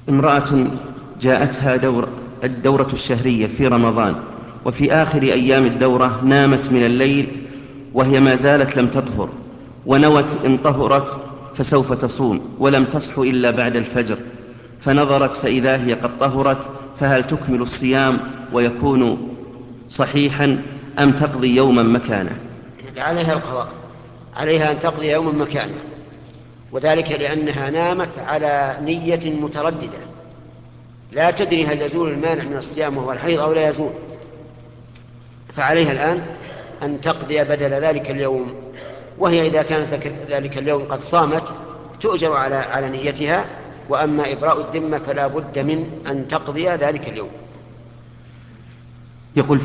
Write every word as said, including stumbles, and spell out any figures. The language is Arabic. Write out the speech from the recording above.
امرأة جاءتها دور الدورة الشهرية في رمضان، وفي آخر أيام الدورة نامت من الليل وهي ما زالت لم تطهر، ونوت إن طهرت فسوف تصوم، ولم تصح إلا بعد الفجر، فنظرت فإذا هي قد طهرت، فهل تكمل الصيام ويكون صحيحا أم تقضي يوما مكانه؟ عليها القضاء، عليها أن تقضي يوما مكانه، وذلك لأنها نامت على نية مترددة، لا تدري هل يزول المانع من الصيام وهو الحيض أو لا يزول، فعليها الآن أن تقضي بدل ذلك اليوم، وهي إذا كانت ذلك اليوم قد صامت تؤجر على على نيتها، وأما إبراء الذمة فلا بد من أن تقضي ذلك اليوم. يقول